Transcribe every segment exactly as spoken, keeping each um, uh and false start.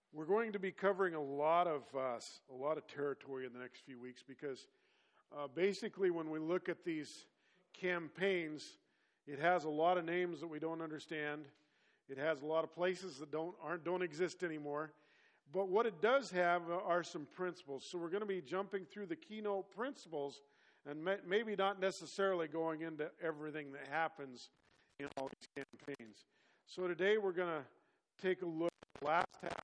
We're going to be covering a lot of uh, a lot of territory in the next few weeks because uh, basically when we look at these campaigns, it has a lot of names that we don't understand. It has a lot of places that don't aren't don't exist anymore. But what it does have are some principles. So we're going to be jumping through the keynote principles and may, maybe not necessarily going into everything that happens in all these campaigns. So today we're going to take a look at the last half.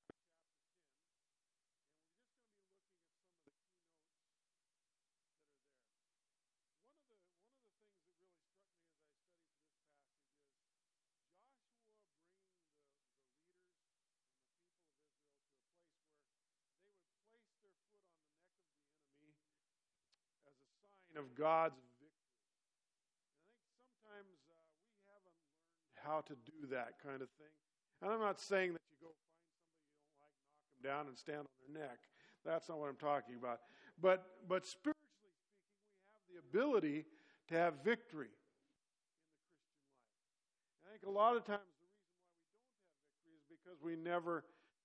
Of God's victory. And I think sometimes uh, we haven't learned how to do that kind of thing. And I'm not saying that you go find somebody you don't like, knock them down, and stand on their neck. That's not what I'm talking about. But but spiritually speaking, we have the ability to have victory in the Christian life. And I think a lot of times the reason why we don't have victory is because we never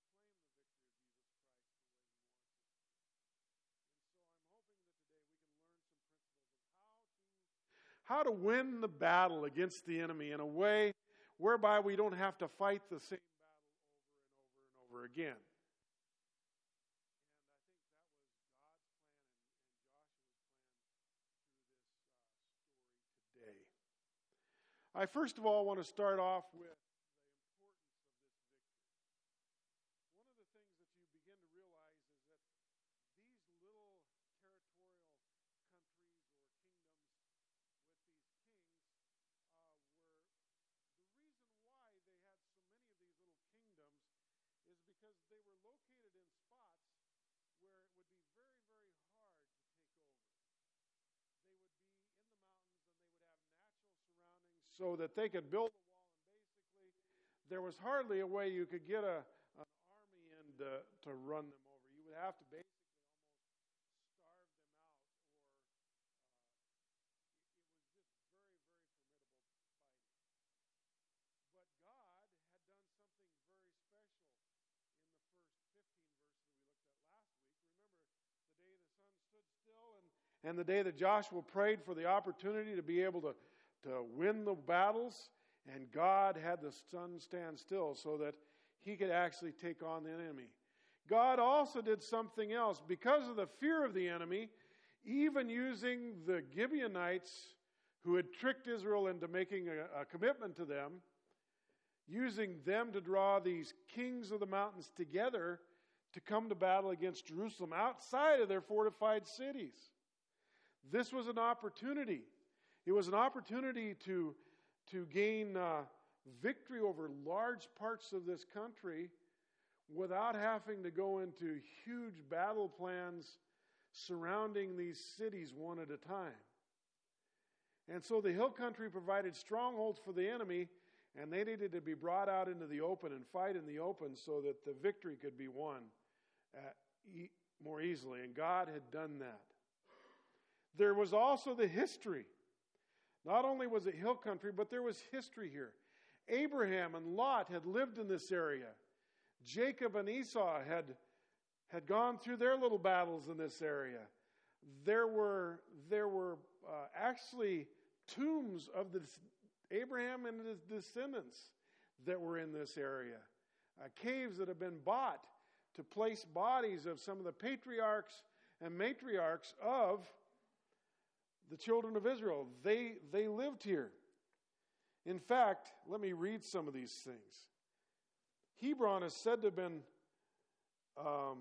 how to win the battle against the enemy in a way whereby we don't have to fight the same battle over and over and over again. And I think that was God's plan and Joshua's plan through this uh, story today. I first of all want to start off with the importance of this victory. One of the things that you begin to realize is that these little territorial countries or kingdoms with these kings uh, were the reason why they had so many of these little kingdoms is because they were located in spots where it would be very, very hard to take over. They would be in the mountains and they would have natural surroundings so that they could build a wall, and basically there was hardly a way you could get a an army in to, to run them over. You would have to basically and the day that Joshua prayed for the opportunity to be able to, to win the battles, and God had the sun stand still so that he could actually take on the enemy. God also did something else. Because of the fear of the enemy, even using the Gibeonites who had tricked Israel into making a, a commitment to them, using them to draw these kings of the mountains together to come to battle against Jerusalem outside of their fortified cities. This was an opportunity. It was an opportunity to, to gain uh, victory over large parts of this country without having to go into huge battle plans surrounding these cities one at a time. And so the hill country provided strongholds for the enemy, and they needed to be brought out into the open and fight in the open so that the victory could be won at e- more easily. And God had done that. There was also the history. Not only was it hill country, but there was history here. Abraham and Lot had lived in this area. Jacob and Esau had, had gone through their little battles in this area. There were, there were uh, actually tombs of the, Abraham and his descendants that were in this area. Uh, caves that have been bought to place bodies of some of the patriarchs and matriarchs of the children of Israel. They, they lived here. In fact, let me read some of these things. Hebron is said to have been um,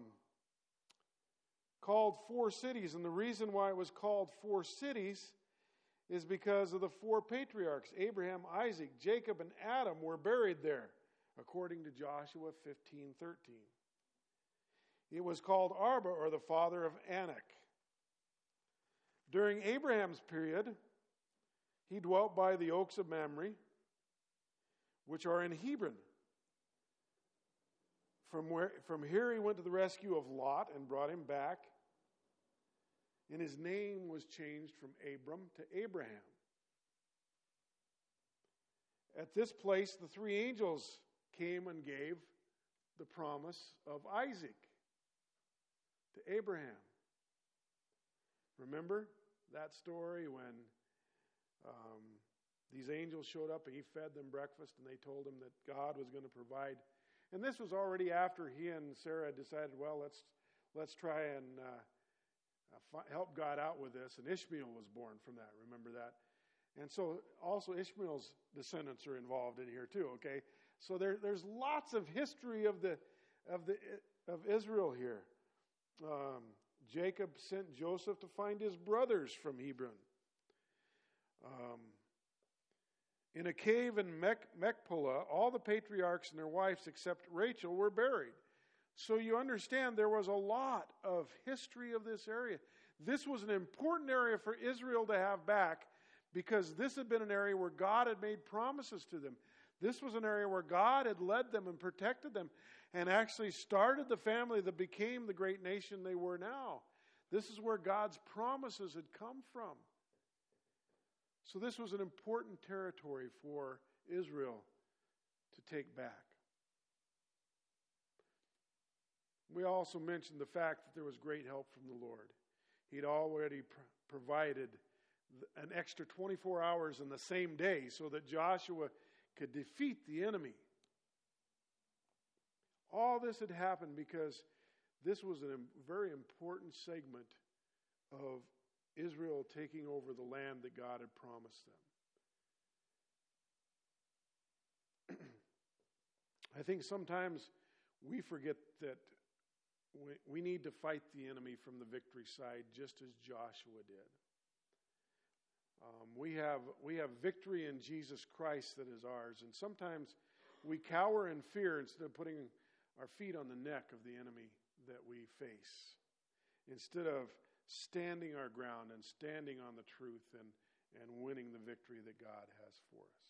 called four cities, and the reason why it was called four cities is because of the four patriarchs. Abraham, Isaac, Jacob, and Adam were buried there, according to Joshua fifteen thirteen. It was called Arba, or the father of Anak. During Abraham's period, he dwelt by the oaks of Mamre, which are in Hebron. From where, from here he went to the rescue of Lot and brought him back, and his name was changed from Abram to Abraham. At this place, the three angels came and gave the promise of Isaac to Abraham. Remember that story when um, these angels showed up and he fed them breakfast and they told him that God was going to provide. And this was already after he and Sarah decided, well, let's let's try and uh, uh, help God out with this. And Ishmael was born from that. Remember that? And so also Ishmael's descendants are involved in here too, okay? So there, there's lots of history of the of the of Israel here. Um, Jacob sent Joseph to find his brothers from Hebron. Um, in a cave in Mech, Machpelah, all the patriarchs and their wives except Rachel were buried. So you understand there was a lot of history of this area. This was an important area for Israel to have back because this had been an area where God had made promises to them. This was an area where God had led them and protected them and actually started the family that became the great nation they were now. This is where God's promises had come from. So this was an important territory for Israel to take back. We also mentioned the fact that there was great help from the Lord. He'd already pr- provided an extra twenty-four hours in the same day so that Joshua could defeat the enemy. All this had happened because this was a very important segment of Israel taking over the land that God had promised them. I think sometimes we forget that we need to fight the enemy from the victory side just as Joshua did. Um, we have we have victory in Jesus Christ that is ours. And sometimes we cower in fear instead of putting our feet on the neck of the enemy that we face. Instead of standing our ground and standing on the truth and, and winning the victory that God has for us.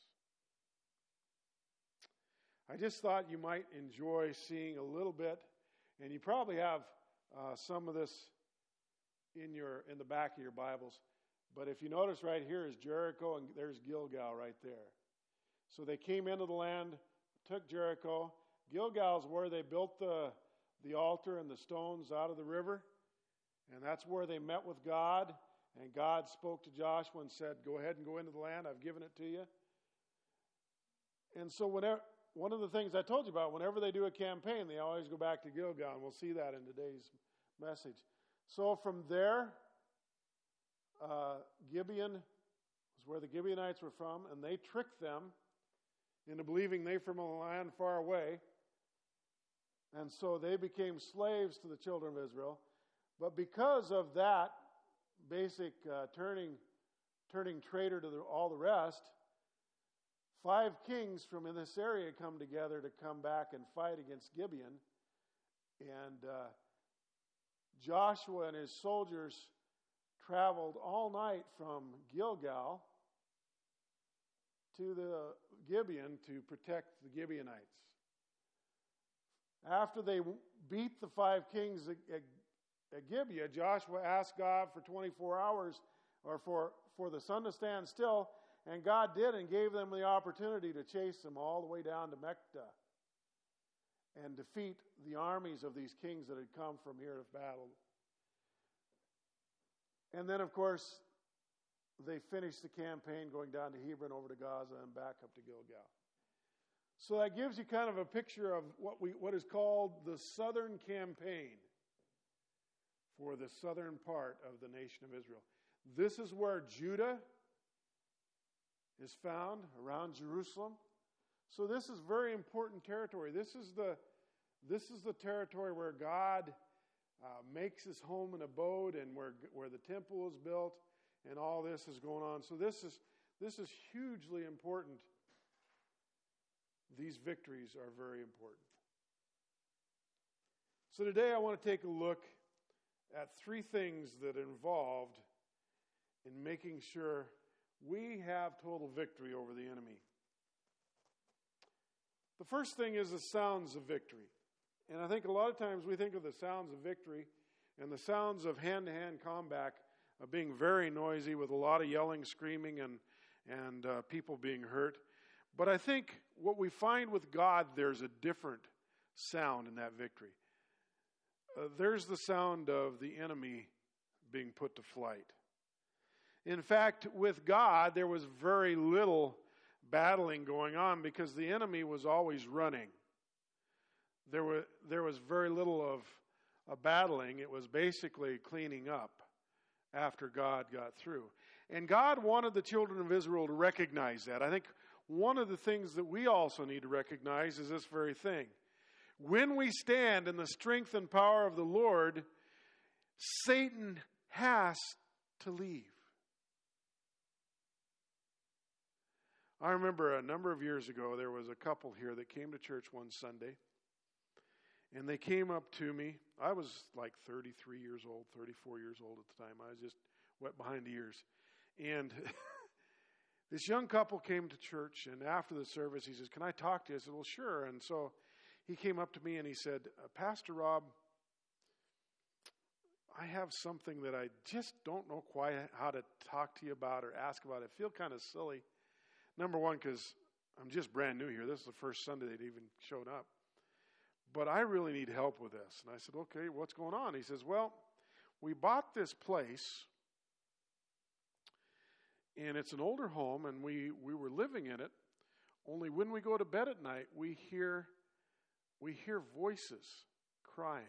I just thought you might enjoy seeing a little bit, and you probably have uh, some of this in your in the back of your Bibles. But if you notice right here is Jericho, and there's Gilgal right there. So they came into the land, took Jericho. Gilgal's where they built the, the altar and the stones out of the river. And that's where they met with God. And God spoke to Joshua and said, go ahead and go into the land. I've given it to you. And so whenever, one of the things I told you about, whenever they do a campaign, they always go back to Gilgal. And we'll see that in today's message. So from there, Uh, Gibeon was where the Gibeonites were from, and they tricked them into believing they from a land far away. And so they became slaves to the children of Israel. But because of that basic uh, turning turning traitor to the, all the rest, five kings from in this area come together to come back and fight against Gibeon. And uh, Joshua and his soldiers traveled all night from Gilgal to the Gibeon to protect the Gibeonites. After they beat the five kings at, at Gibeah, Joshua asked God for twenty-four hours or for, for the sun to stand still, and God did and gave them the opportunity to chase them all the way down to Mecca and defeat the armies of these kings that had come from here to battle. And then, of course, they finished the campaign going down to Hebron, over to Gaza, and back up to Gilgal. So that gives you kind of a picture of what we what is called the Southern Campaign for the southern part of the nation of Israel. This is where Judah is found, around Jerusalem. So this is very important territory. This is the this is the territory where God Uh, makes his home and abode, and where where the temple is built, and all this is going on. So this is this is hugely important. These victories are very important. So today I want to take a look at three things that are involved in making sure we have total victory over the enemy. The first thing is the sounds of victory. And I think a lot of times we think of the sounds of victory and the sounds of hand-to-hand combat of being very noisy with a lot of yelling, screaming, and, and uh, people being hurt. But I think what we find with God, there's a different sound in that victory. Uh, there's the sound of the enemy being put to flight. In fact, with God, there was very little battling going on because the enemy was always running. There were, there was very little of a battling. It was basically cleaning up after God got through. And God wanted the children of Israel to recognize that. I think one of the things that we also need to recognize is this very thing. When we stand in the strength and power of the Lord, Satan has to leave. I remember a number of years ago, there was a couple here that came to church one Sunday. And they came up to me. I was like thirty-three years old, thirty-four years old at the time. I was just wet behind the ears. And this young couple came to church, and after the service, he says, "Can I talk to you?" I said, "Well, sure." And so he came up to me and he said, "Pastor Rob, I have something that I just don't know quite how to talk to you about or ask about. I feel kind of silly. Number one, because I'm just brand new here. This is the first Sunday they'd even showed up. But I really need help with this." And I said, "Okay, what's going on?" He says, "Well, we bought this place, and it's an older home, and we, we were living in it. Only when we go to bed at night, we hear we hear voices crying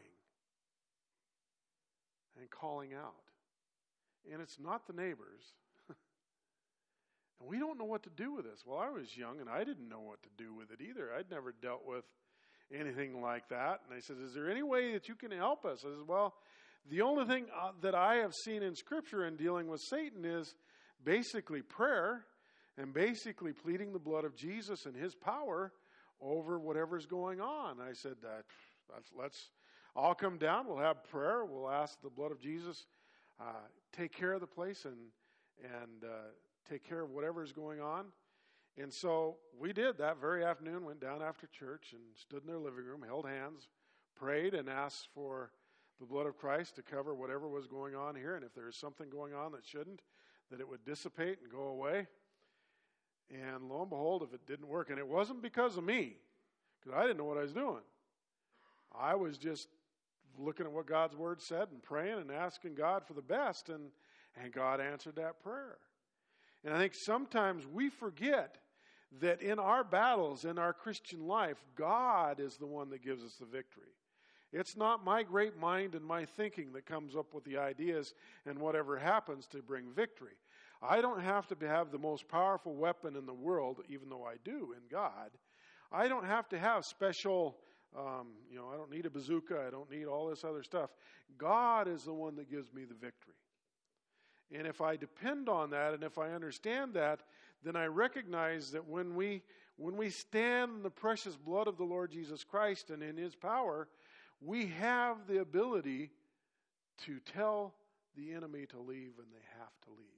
and calling out. And it's not the neighbors. And we don't know what to do with this." Well, I was young, and I didn't know what to do with it either. I'd never dealt with anything like that. And I said, "Is there any way that you can help us?" I said, "Well, the only thing uh, that I have seen in Scripture in dealing with Satan is basically prayer and basically pleading the blood of Jesus and his power over whatever's going on." I said, uh, let's, let's, I'll come down, we'll have prayer, we'll ask the blood of Jesus uh, take care of the place and, and uh, take care of whatever's going on. And so we did that very afternoon, went down after church and stood in their living room, held hands, prayed, and asked for the blood of Christ to cover whatever was going on here. And if there was something going on that shouldn't, that it would dissipate and go away. And lo and behold, if it didn't work, and it wasn't because of me, because I didn't know what I was doing. I was just looking at what God's word said and praying and asking God for the best, and, and God answered that prayer. And I think sometimes we forget that in our battles, in our Christian life, God is the one that gives us the victory. It's not my great mind and my thinking that comes up with the ideas and whatever happens to bring victory. I don't have to have the most powerful weapon in the world, even though I do in God. I don't have to have special, um, you know, I don't need a bazooka. I don't need all this other stuff. God is the one that gives me the victory. And if I depend on that, and if I understand that, then I recognize that when we when we stand in the precious blood of the Lord Jesus Christ and in his power, we have the ability to tell the enemy to leave, and they have to leave.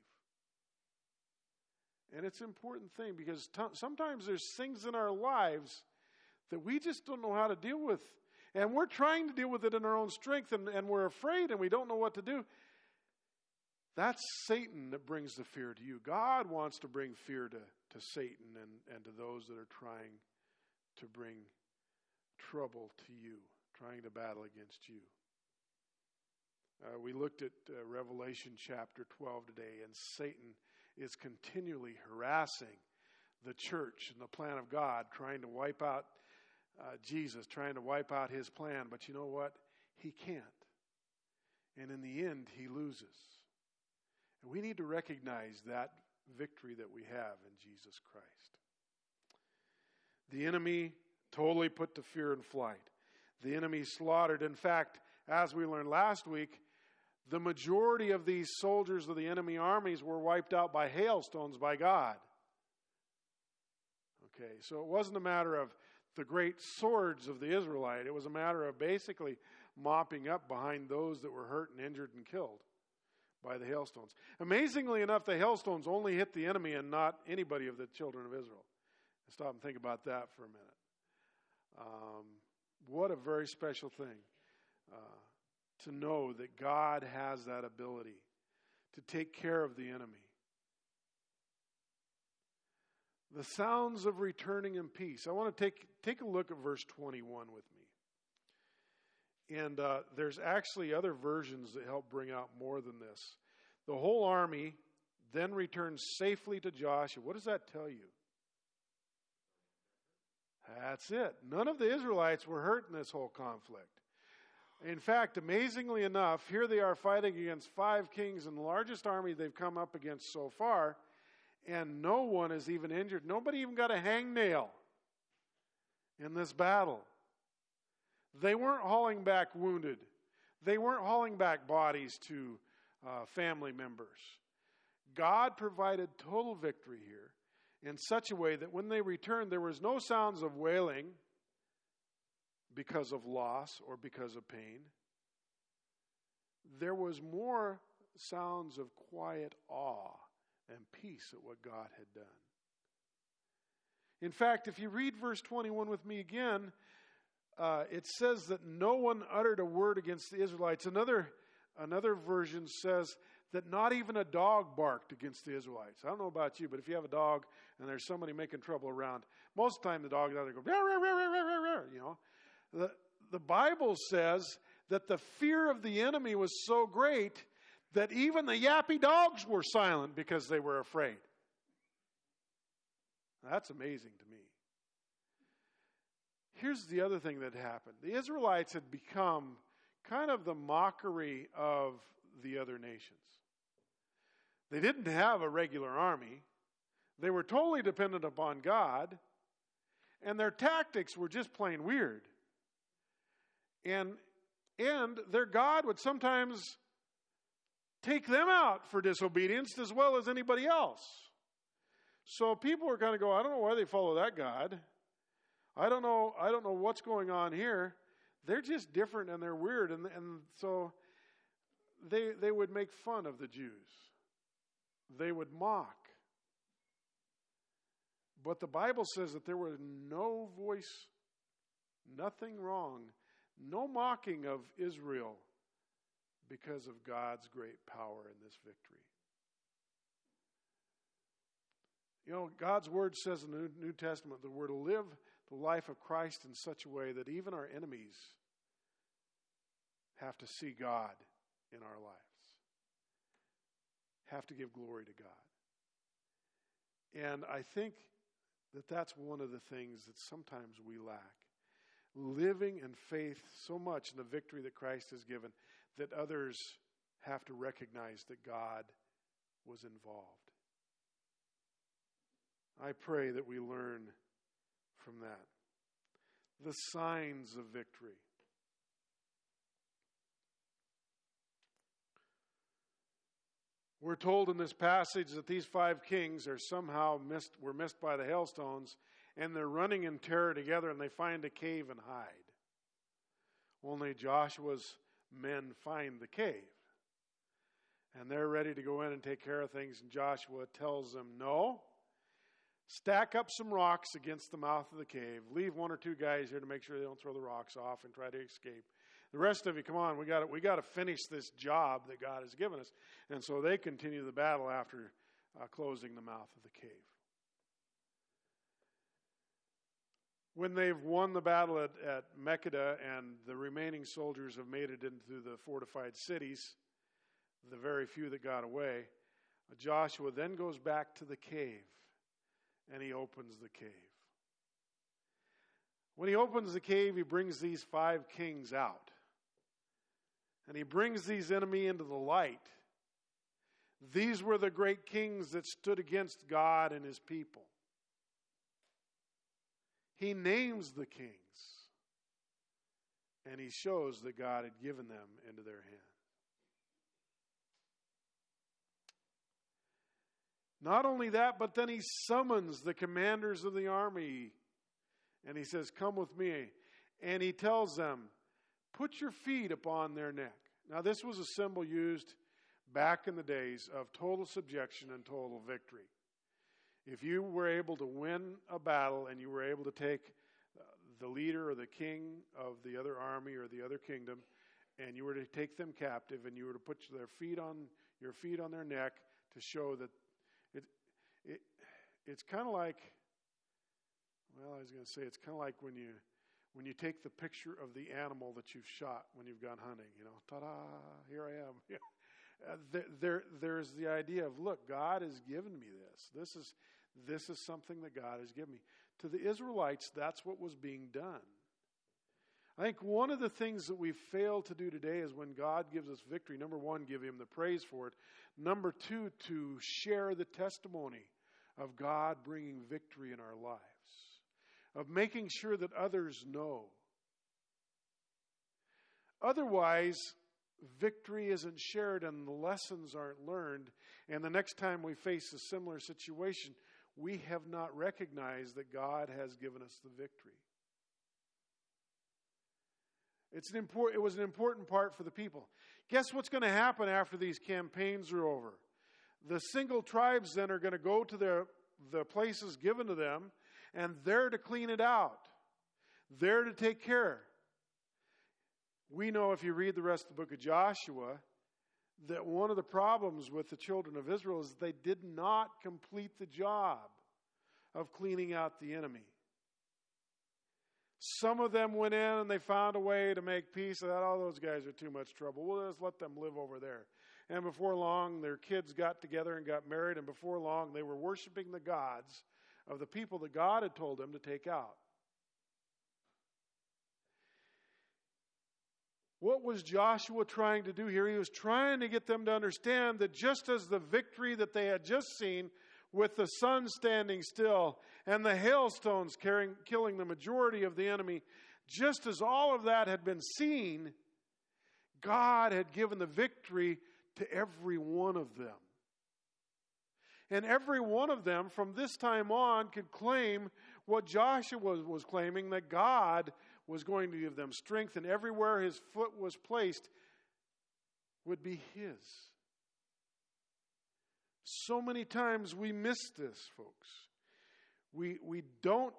And it's an important thing because t- sometimes there's things in our lives that we just don't know how to deal with. And we're trying to deal with it in our own strength, and, and we're afraid and we don't know what to do. That's Satan that brings the fear to you. God wants to bring fear to, to Satan and, and to those that are trying to bring trouble to you, trying to battle against you. Uh, we looked at uh, Revelation chapter twelve today, and Satan is continually harassing the church and the plan of God, trying to wipe out uh, Jesus, trying to wipe out his plan. But you know what? He can't. And in the end, he loses. And we need to recognize that victory that we have in Jesus Christ. The enemy totally put to fear and flight. The enemy slaughtered. In fact, as we learned last week, the majority of these soldiers of the enemy armies were wiped out by hailstones by God. Okay, so it wasn't a matter of the great swords of the Israelite. It was a matter of basically mopping up behind those that were hurt and injured and killed by the hailstones. Amazingly enough, the hailstones only hit the enemy and not anybody of the children of Israel. Stop and think about that for a minute. Um, what a very special thing uh, to know that God has that ability to take care of the enemy. The sounds of returning in peace. I want to take, take a look at verse twenty-one with me. And uh, there's actually other versions that help bring out more than this. The whole army then returns safely to Joshua. What does that tell you? That's it. None of the Israelites were hurt in this whole conflict. In fact, amazingly enough, here they are fighting against five kings and the largest army they've come up against so far, and no one is even injured. Nobody even got a hangnail in this battle. They weren't hauling back wounded. They weren't hauling back bodies to uh, family members. God provided total victory here in such a way that when they returned, there was no sounds of wailing because of loss or because of pain. There was more sounds of quiet awe and peace at what God had done. In fact, if you read verse twenty-one with me again, uh, it says that no one uttered a word against the Israelites. Another, another version says that not even a dog barked against the Israelites. I don't know about you, but if you have a dog and there's somebody making trouble around, most of the time the dog either goes, rah, rah, rah, rah, rah, rah, you know. The, the Bible says that the fear of the enemy was so great that even the yappy dogs were silent because they were afraid. That's amazing to me. Here's the other thing that happened. The Israelites had become kind of the mockery of the other nations. They didn't have a regular army. They were totally dependent upon God, and their tactics were just plain weird. And, and their God would sometimes take them out for disobedience as well as anybody else. So people are going to go, I don't know why they follow that God. I don't know, I don't know what's going on here. They're just different and they're weird. And, and so they, they would make fun of the Jews. They would mock. But the Bible says that there was no voice, nothing wrong, no mocking of Israel because of God's great power in this victory. You know, God's Word says in the New Testament that we're to live the life of Christ in such a way that even our enemies have to see God in our lives, have to give glory to God. And I think that that's one of the things that sometimes we lack. Living in faith so much in the victory that Christ has given that others have to recognize that God was involved. I pray that we learn from that. The signs of victory. We're told in this passage that these five kings are somehow missed, were missed by the hailstones, and they're running in terror together, and they find a cave and hide. Only Joshua's men find the cave. And they're ready to go in and take care of things, and Joshua tells them, no, stack up some rocks against the mouth of the cave. Leave one or two guys here to make sure they don't throw the rocks off and try to escape. The rest of you, come on, we got we got to finish this job that God has given us. And so they continue the battle after uh, closing the mouth of the cave. When they've won the battle at, at Makkedah and the remaining soldiers have made it into the fortified cities, the very few that got away, Joshua then goes back to the cave and he opens the cave. When he opens the cave, he brings these five kings out. And he brings these enemy into the light. These were the great kings that stood against God and his people. He names the kings. And he shows that God had given them into their hand. Not only that, but then he summons the commanders of the army. And he says, come with me. And he tells them, put your feet upon their neck. Now this was a symbol used back in the days of total subjection and total victory. If you were able to win a battle and you were able to take the leader or the king of the other army or the other kingdom, and you were to take them captive and you were to put their feet on your feet on their neck to show that it it it's kind of like, well, I was going to say it's kind of like when you when you take the picture of the animal that you've shot when you've gone hunting, you know, ta-da, here I am. uh, there, there, there's the idea of, look, God has given me this. This is, this is something that God has given me. To the Israelites, that's what was being done. I think one of the things that we fail to do today is when God gives us victory, number one, give Him the praise for it. Number two, to share the testimony of God bringing victory in our lives, of making sure that others know. Otherwise, victory isn't shared and the lessons aren't learned, and the next time we face a similar situation, we have not recognized that God has given us the victory. It's an important, it was an important part for the people. Guess what's going to happen after these campaigns are over? The single tribes then are going to go to their, the places given to them, and they're to clean it out. They're to take care. We know, if you read the rest of the book of Joshua, that one of the problems with the children of Israel is they did not complete the job of cleaning out the enemy. Some of them went in and they found a way to make peace. They thought, oh, those guys are too much trouble. We'll just let them live over there. And before long, their kids got together and got married. And before long, they were worshiping the gods of the people that God had told them to take out. What was Joshua trying to do here? He was trying to get them to understand that just as the victory that they had just seen with the sun standing still and the hailstones carrying, killing the majority of the enemy, just as all of that had been seen, God had given the victory to every one of them. And every one of them from this time on could claim what Joshua was, was claiming, that God was going to give them strength, and everywhere his foot was placed would be his. So many times we miss this, folks. We we don't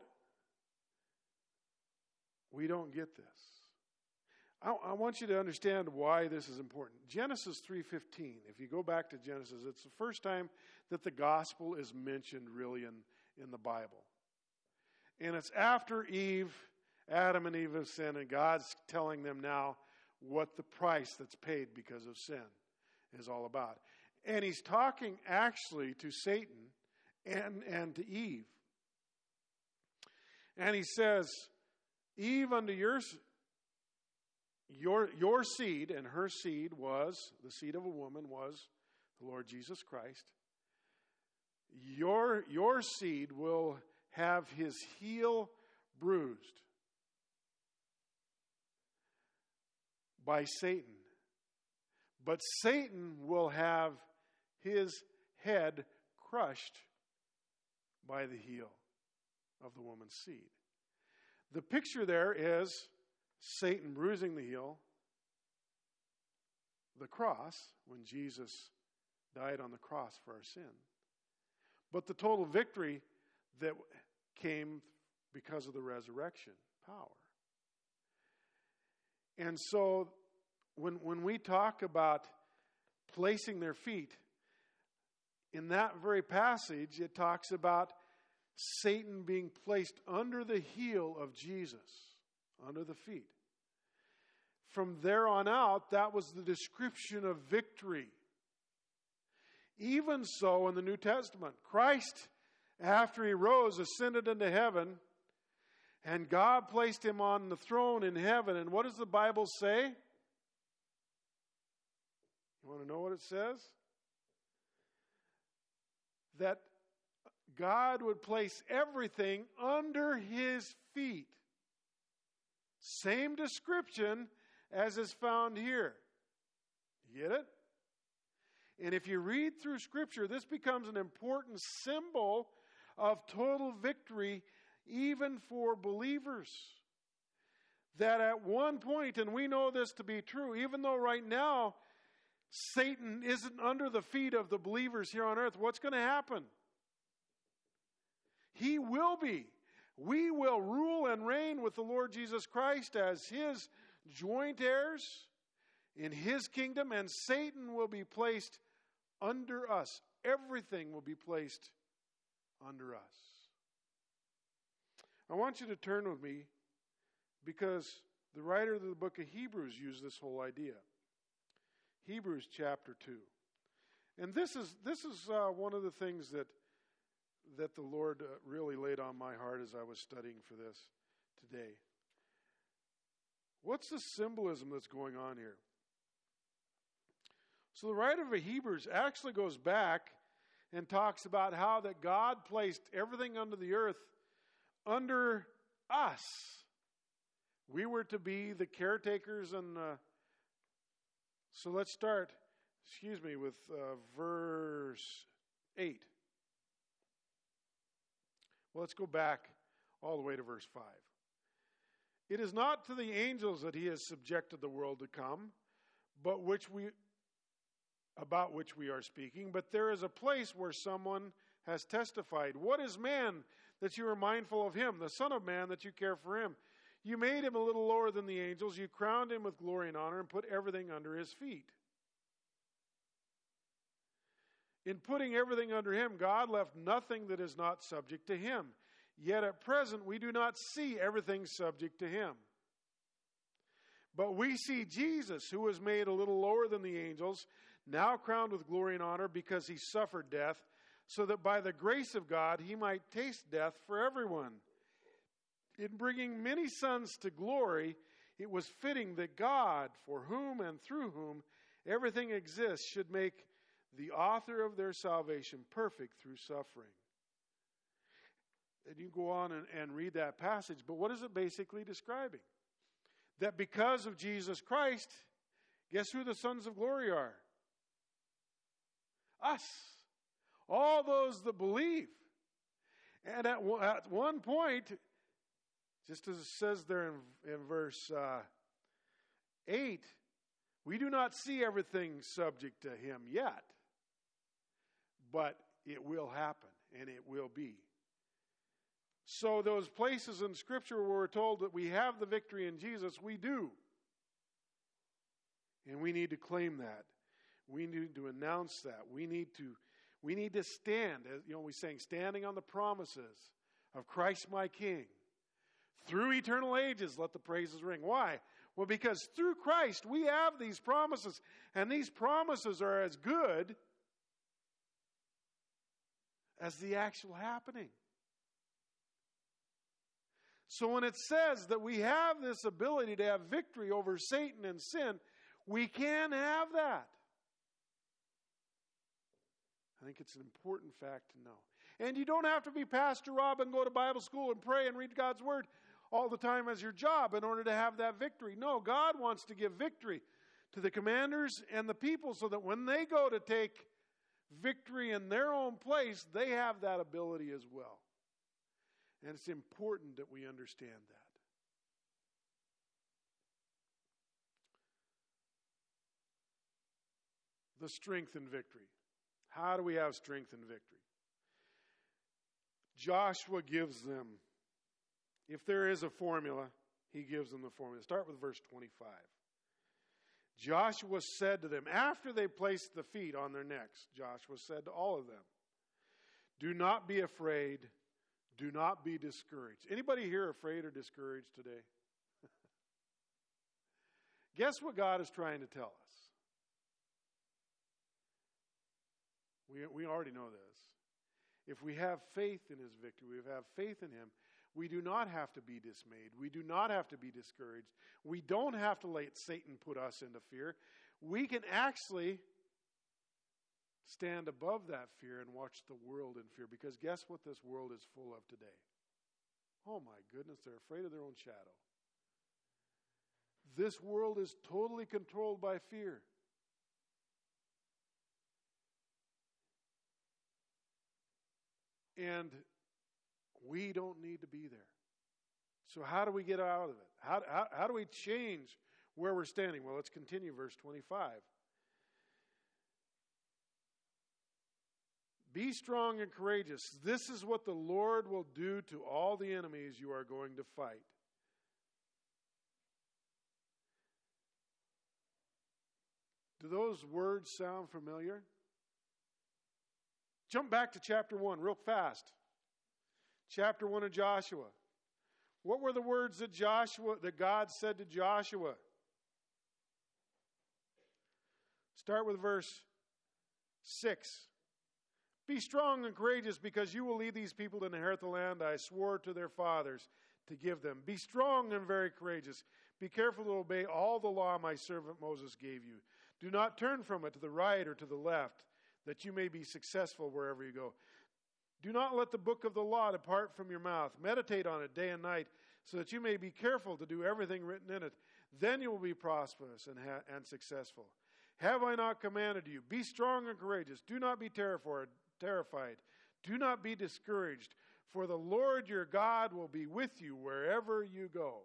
we don't get this. I, I want you to understand why this is important. Genesis three fifteen. If you go back to Genesis, it's the first time that the gospel is mentioned really in, in the Bible. And it's after Eve, Adam and Eve have sinned, and God's telling them now what the price that's paid because of sin is all about. And he's talking actually to Satan and, and to Eve. And he says, Eve, unto your, your, your seed, and her seed was, the seed of a woman was the Lord Jesus Christ. Your, your seed will have his heel bruised by Satan. But Satan will have his head crushed by the heel of the woman's seed. The picture there is Satan bruising the heel, the cross, when Jesus died on the cross for our sin. But the total victory that came because of the resurrection power. And so when, when we talk about placing their feet, in that very passage, it talks about Satan being placed under the heel of Jesus, under the feet. From there on out, that was the description of victory. Even so, in the New Testament, Christ, after he rose, ascended into heaven, and God placed him on the throne in heaven. And what does the Bible say? You want to know what it says? That God would place everything under his feet. Same description as is found here. You get it? And if you read through Scripture, this becomes an important symbol of total victory even for believers. That at one point, and we know this to be true, even though right now Satan isn't under the feet of the believers here on earth, what's going to happen? He will be. We will rule and reign with the Lord Jesus Christ as his joint heirs in his kingdom, and Satan will be placed under us. Everything will be placed under us. I want you to turn with me because the writer of the book of Hebrews used this whole idea. Hebrews chapter two. And this is this is uh, one of the things that that the Lord uh, really laid on my heart as I was studying for this today. What's the symbolism that's going on here? So the writer of Hebrews actually goes back and talks about how that God placed everything under the earth under us. We were to be the caretakers, and uh, so let's start, excuse me, with uh, verse eight. Well, let's go back all the way to verse five. It is not to the angels that he has subjected the world to come, but which we about which we are speaking, but there is a place where someone has testified. What is man that you are mindful of him, the Son of Man that you care for him? You made him a little lower than the angels. You crowned him with glory and honor and put everything under his feet. In putting everything under him, God left nothing that is not subject to him. Yet at present we do not see everything subject to him. But we see Jesus, who was made a little lower than the angels, now crowned with glory and honor because he suffered death, so that by the grace of God he might taste death for everyone. In bringing many sons to glory, it was fitting that God, for whom and through whom everything exists, should make the author of their salvation perfect through suffering. And you go on and, and read that passage, but what is it basically describing? That because of Jesus Christ, guess who the sons of glory are? Us. All those that believe. And at, at one point, just as it says there in, in verse uh, eight, we do not see everything subject to him yet. But it will happen, and it will be. So those places in Scripture where we're told that we have the victory in Jesus, we do. And we need to claim that. We need to announce that. We need to, we need to stand. As, you know, we're saying, standing on the promises of Christ my King. Through eternal ages, let the praises ring. Why? Well, because through Christ we have these promises. And these promises are as good as the actual happening. So when it says that we have this ability to have victory over Satan and sin, we can have that. I think it's an important fact to know. And you don't have to be Pastor Rob and go to Bible school and pray and read God's Word all the time as your job in order to have that victory. No, God wants to give victory to the commanders and the people so that when they go to take victory in their own place, they have that ability as well. And it's important that we understand that. The strength in victory. How do we have strength in victory? Joshua gives them, if there is a formula, he gives them the formula. Start with verse twenty-five. Joshua said to them, after they placed the feet on their necks, Joshua said to all of them, do not be afraid, do not be discouraged. Anybody here afraid or discouraged today? Guess what God is trying to tell us? We, we already know this. If we have faith in his victory, we have faith in him, we do not have to be dismayed. We do not have to be discouraged. We don't have to let Satan put us into fear. We can actually stand above that fear and watch the world in fear. Because guess what this world is full of today? Oh my goodness, they're afraid of their own shadow. This world is totally controlled by fear. And we don't need to be there. So how do we get out of it? How, how, how do we change where we're standing? Well, let's continue verse twenty-five. Be strong and courageous. This is what the Lord will do to all the enemies you are going to fight. Do those words sound familiar? Jump back to chapter one real fast. Chapter one of Joshua. What were the words that Joshua, that God said to Joshua? Start with verse six. Be strong and courageous, because you will lead these people to inherit the land I swore to their fathers to give them. Be strong and very courageous. Be careful to obey all the law my servant Moses gave you. Do not turn from it to the right or to the left, that you may be successful wherever you go. Do not let the book of the law depart from your mouth. Meditate on it day and night, so that you may be careful to do everything written in it. Then you will be prosperous and, ha- and successful. Have I not commanded you? Be strong and courageous. Do not be terrified. terrified. Do not be discouraged, for the Lord your God will be with you wherever you go.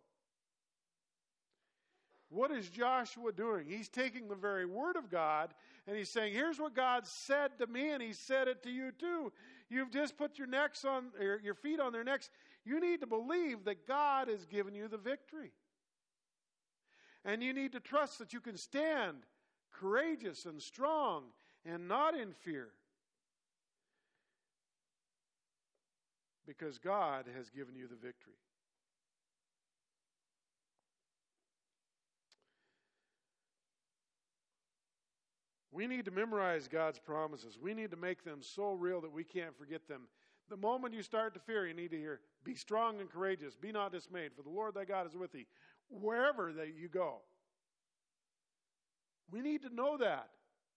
What is Joshua doing? He's taking the very word of God and he's saying, here's what God said to me, and he said it to you too. You've just put your necks on, or your feet on their necks. You need to believe that God has given you the victory. And you need to trust that you can stand courageous and strong and not in fear. Because God has given you the victory. We need to memorize God's promises. We need to make them so real that we can't forget them. The moment you start to fear, you need to hear, be strong and courageous. Be not dismayed, for the Lord thy God is with thee, wherever that you go. We need to know that.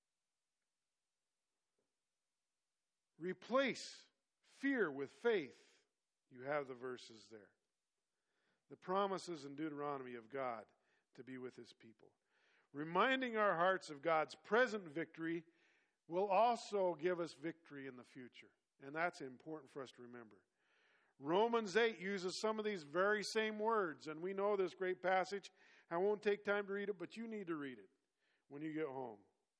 Replace fear with faith. You have the verses there. The promises in Deuteronomy of God to be with his people. Reminding our hearts of God's present victory will also give us victory in the future. And that's important for us to remember. Romans eight uses some of these very same words. And we know this great passage. I won't take time to read it, but you need to read it when you get home.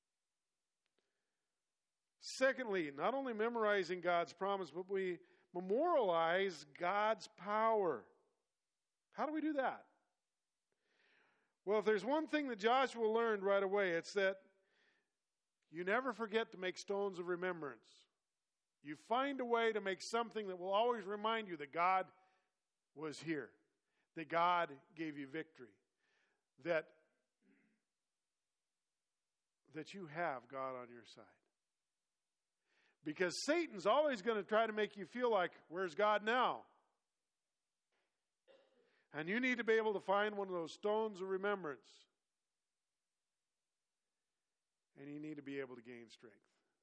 Secondly, not only memorizing God's promise, but we memorialize God's power. How do we do that? Well, if there's one thing that Joshua learned right away, it's that you never forget to make stones of remembrance. You find a way to make something that will always remind you that God was here, that God gave you victory, that, that you have God on your side. Because Satan's always going to try to make you feel like, where's God now? And you need to be able to find one of those stones of remembrance. And you need to be able to gain strength.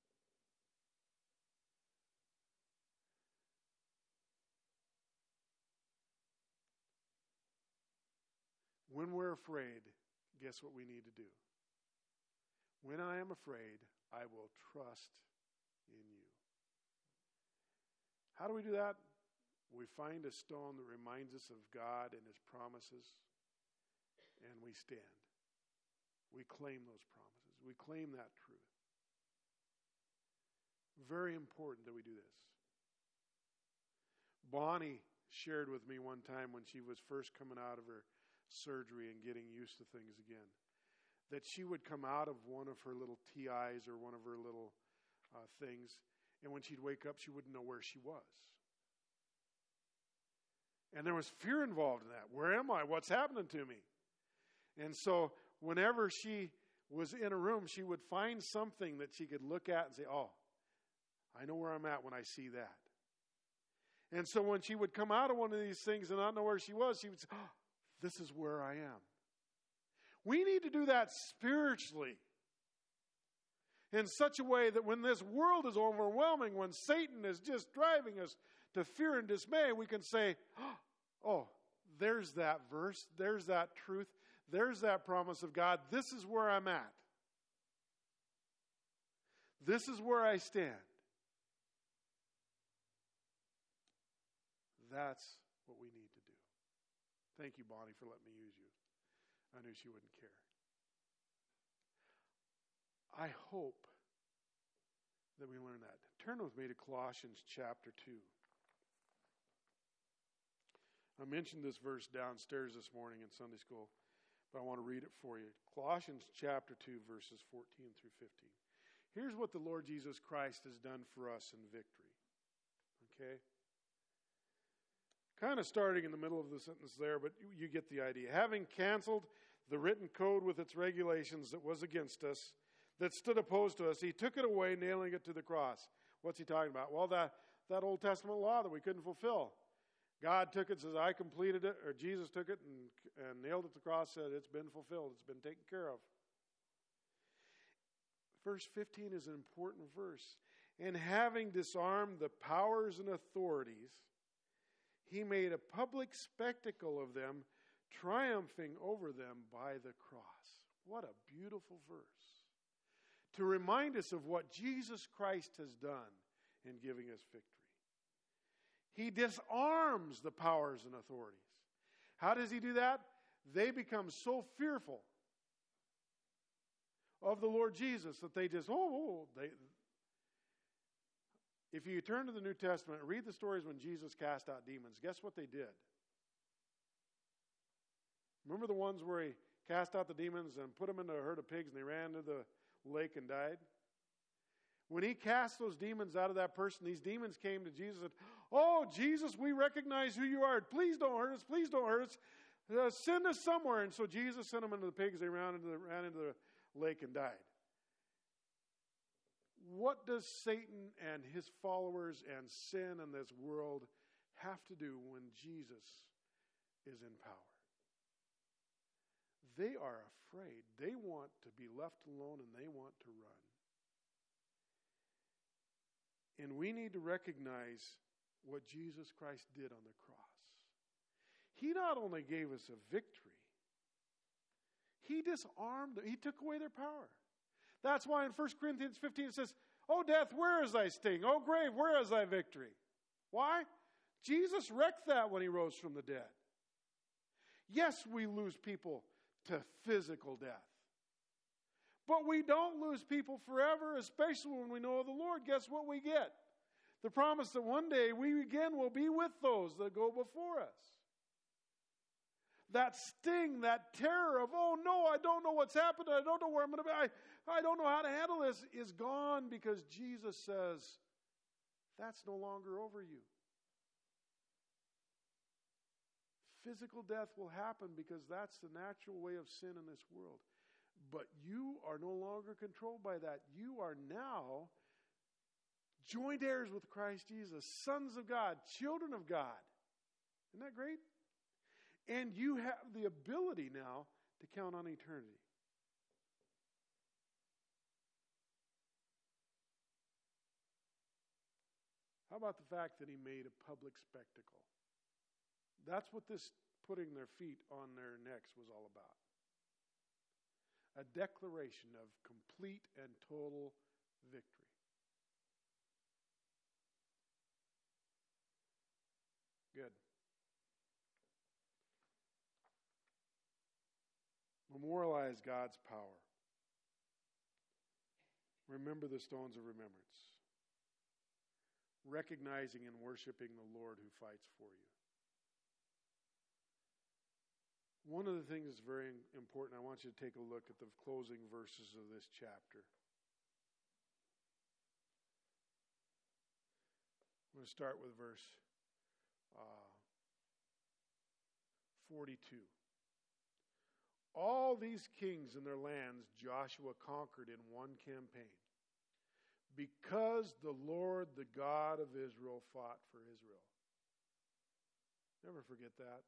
When we're afraid, guess what we need to do? When I am afraid, I will trust in you. How do we do that? We find a stone that reminds us of God and his promises, and we stand. We claim those promises. We claim that truth. Very important that we do this. Bonnie shared with me one time when she was first coming out of her surgery and getting used to things again, that she would come out of one of her little T Is or one of her little uh, things, and when she'd wake up, she wouldn't know where she was. And there was fear involved in that. Where am I? What's happening to me? And so whenever she was in a room, she would find something that she could look at and say, oh, I know where I'm at when I see that. And so when she would come out of one of these things and not know where she was, she would say, oh, this is where I am. We need to do that spiritually in such a way that when this world is overwhelming, when Satan is just driving us to fear and dismay, we can say, oh, there's that verse, there's that truth, there's that promise of God. This is where I'm at. This is where I stand. That's what we need to do. Thank you, Bonnie, for letting me use you. I knew she wouldn't care. I hope that we learn that. Turn with me to Colossians chapter two. I mentioned this verse downstairs this morning in Sunday school, but I want to read it for you. Colossians chapter two, verses fourteen through fifteen. Here's what the Lord Jesus Christ has done for us in victory. Okay? kind of starting in the middle of the sentence there, but you, you get the idea. Having canceled the written code with its regulations that was against us, that stood opposed to us, he took it away, nailing it to the cross. What's he talking about? Well, that, that Old Testament law that we couldn't fulfill. God took it, says, I completed it, or Jesus took it and, and nailed it to the cross, said, it's been fulfilled, it's been taken care of. Verse fifteen is an important verse. And having disarmed the powers and authorities, he made a public spectacle of them, triumphing over them by the cross. What a beautiful verse. To remind us of what Jesus Christ has done in giving us victory. He disarms the powers and authorities. How does he do that? They become so fearful of the Lord Jesus that they just, oh, oh they. If you turn to the New Testament and read the stories when Jesus cast out demons, guess what they did? Remember the ones where he cast out the demons and put them into a herd of pigs and they ran into the lake and died? When he cast those demons out of that person, these demons came to Jesus and said, oh, Jesus, we recognize who you are. Please don't hurt us. Please don't hurt us. Uh, send us somewhere. And so Jesus sent them into the pigs. They ran into the, ran into the lake and died. What does Satan and his followers and sin in this world have to do when Jesus is in power? They are afraid. They want to be left alone and they want to run. And we need to recognize what Jesus Christ did on the cross. He not only gave us a victory, he disarmed them. He took away their power. That's why in First Corinthians fifteen it says, oh, death, where is thy sting? Oh, grave, where is thy victory? Why? Jesus wrecked that when he rose from the dead. Yes, we lose people to physical death. But we don't lose people forever, especially when we know the Lord. Guess what we get? The promise that one day we again will be with those that go before us. That sting, that terror of, oh no, I don't know what's happened. I don't know where I'm going to be. I, I don't know how to handle this is gone because Jesus says, that's no longer over you. Physical death will happen because that's the natural way of sin in this world. But you are no longer controlled by that. You are now joint heirs with Christ Jesus, sons of God, children of God. Isn't that great? And you have the ability now to count on eternity. How about the fact that he made a public spectacle? That's what this putting their feet on their necks was all about. A declaration of complete and total victory. Good. Memorialize God's power. Remember the stones of remembrance. Recognizing and worshiping the Lord who fights for you. One of the things that's very important, I want you to take a look at the closing verses of this chapter. I'm going to start with verse uh, forty-two. All these kings and their lands Joshua conquered in one campaign, because the Lord, the God of Israel, fought for Israel. Never forget that.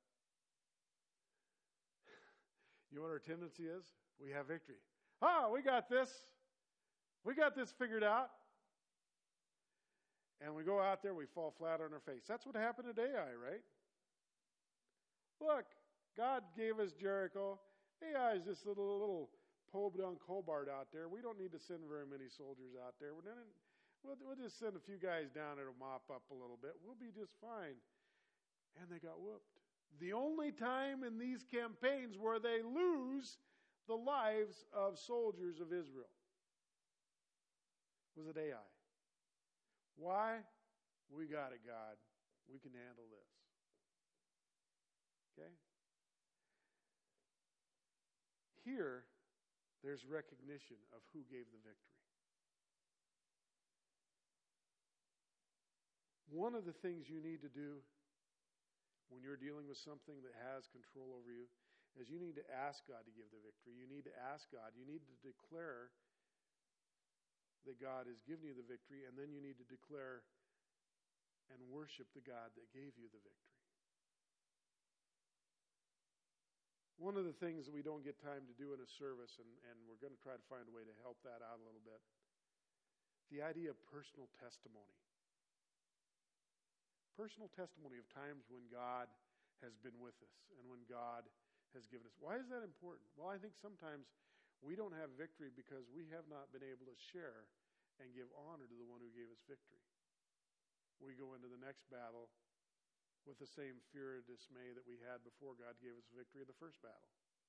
You know what our tendency is? We have victory. Ah, we got this. We got this figured out. And we go out there, we fall flat on our face. That's what happened at Ai, right? Look, God gave us Jericho. Ai is just a little, little Pobedon Cobart out there. We don't need to send very many soldiers out there. We're not in, we'll, we'll just send a few guys down there to mop up a little bit. We'll be just fine. And they got whooped. The only time in these campaigns where they lose the lives of soldiers of Israel was at Ai. Why? We got it, God. We can handle this. Okay? Here, there's recognition of who gave the victory. One of the things you need to do, when you're dealing with something that has control over you, is you need to ask God to give the victory. You need to ask God. You need to declare that God has given you the victory, and then you need to declare and worship the God that gave you the victory. One of the things that we don't get time to do in a service, and, and we're going to try to find a way to help that out a little bit, the idea of personal testimony. Personal testimony of times when God has been with us and when God has given us. Why is that important? Well, I think sometimes we don't have victory because we have not been able to share and give honor to the one who gave us victory. We go into the next battle with the same fear and dismay that we had before God gave us victory in the first battle.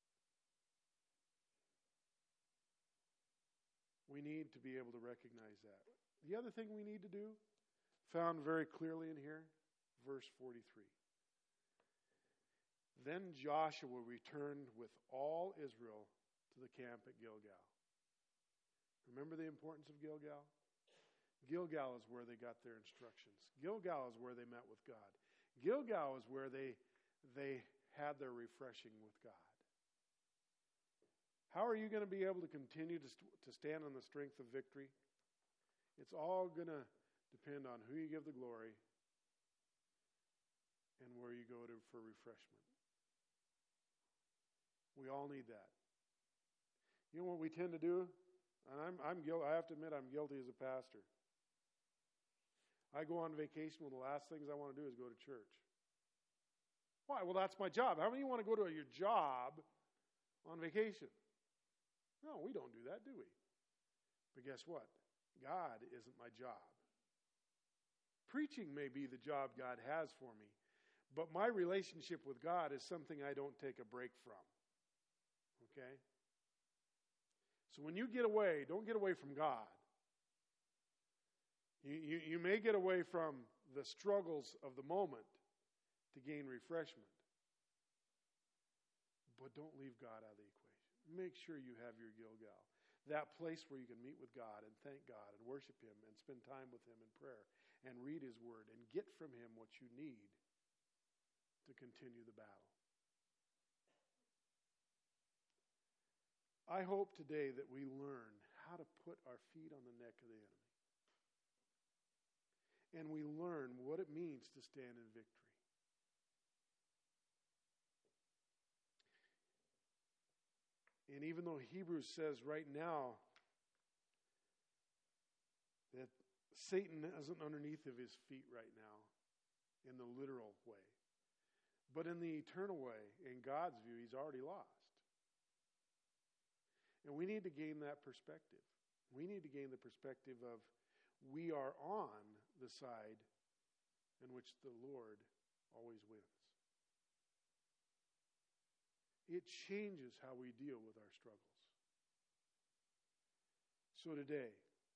We need to be able to recognize that. The other thing we need to do, found very clearly in here, verse forty-three. Then Joshua returned with all Israel to the camp at Gilgal. Remember the importance of Gilgal? Gilgal is where they got their instructions. Gilgal is where they met with God. Gilgal is where they, they had their refreshing with God. How are you going to be able to continue to, st- to stand on the strength of victory? It's all going to depend on who you give the glory and where you go to for refreshment. We all need that. You know what we tend to do? And I'm, I'm guilty. I have to admit I'm guilty as a pastor. I go on vacation, one of the last things I want to do is go to church. Why? Well, that's my job. How many of you want to go to your job on vacation? No, we don't do that, do we? But guess what? God isn't my job. Preaching may be the job God has for me, but my relationship with God is something I don't take a break from. Okay? So when you get away, don't get away from God. You, you, you may get away from the struggles of the moment to gain refreshment. But don't leave God out of the equation. Make sure you have your Gilgal. That place where you can meet with God and thank God and worship Him and spend time with Him in prayer and read His Word and get from Him what you need to continue the battle. I hope today that we learn how to put our feet on the neck of the enemy. And we learn what it means to stand in victory. And even though Hebrews says right now that Satan isn't underneath of his feet right now in the literal way, but in the eternal way, in God's view, he's already lost. And we need to gain that perspective. We need to gain the perspective of we are on the side in which the Lord always wins. It changes how we deal with our struggles. So today,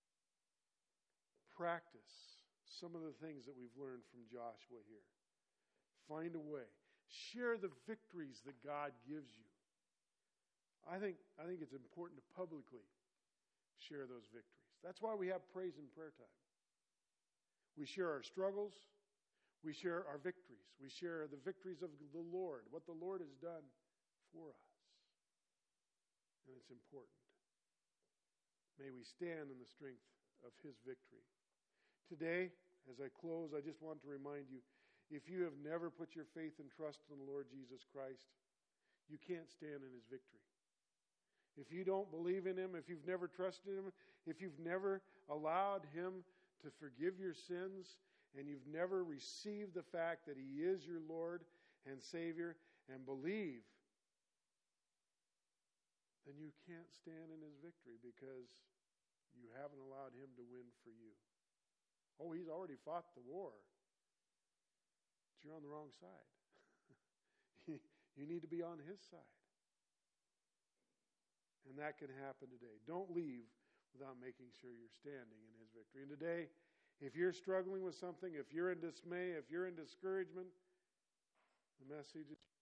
practice some of the things that we've learned from Joshua here. Find a way. Share the victories that God gives you. I think, I think it's important to publicly share those victories. That's why we have praise and prayer time. We share our struggles. We share our victories. We share the victories of the Lord, what the Lord has done for us. And it's important. May we stand in the strength of His victory. Today, as I close, I just want to remind you, if you have never put your faith and trust in the Lord Jesus Christ, you can't stand in His victory. If you don't believe in Him, if you've never trusted Him, if you've never allowed Him to forgive your sins, and you've never received the fact that He is your Lord and Savior, and believe, then you can't stand in His victory because you haven't allowed Him to win for you. Oh, He's already fought the war. But you're on the wrong side. You need to be on His side. And that can happen today. Don't leave without making sure you're standing in His victory. And today, if you're struggling with something, if you're in dismay, if you're in discouragement, the message is